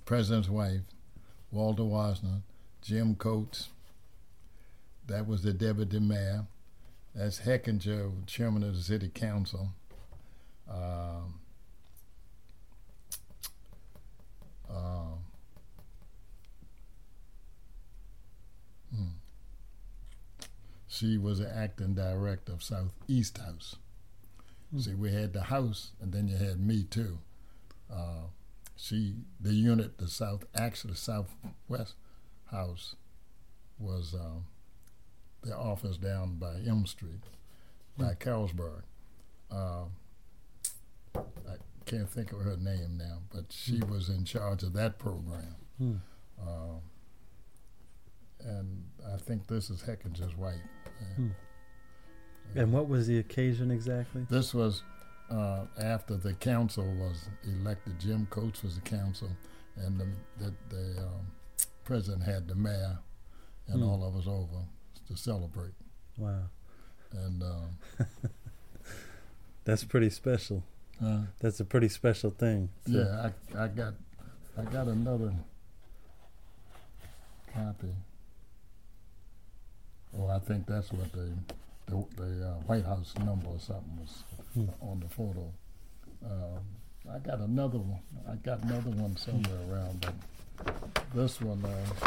president's wife, Walter Washington, Jim Coates. That was the deputy mayor. That's Hechinger, chairman of the city council. She was the acting director of Southeast House. See, we had the house, and then you had me too. The unit, the Southwest House was the office down by M Street, by Carrollsburg. I can't think of her name now, but she was in charge of that program. And I think this is Hechinger's wife. And what was the occasion exactly? This was after the council was elected. Jim Coates was the council, and the president had the mayor and all of us over to celebrate. Wow. And that's pretty special. That's a pretty special thing. So. Yeah, I got another copy. Oh, I think that's what the White House number or something was on the photo. I got another one. I got another one somewhere around, but this one.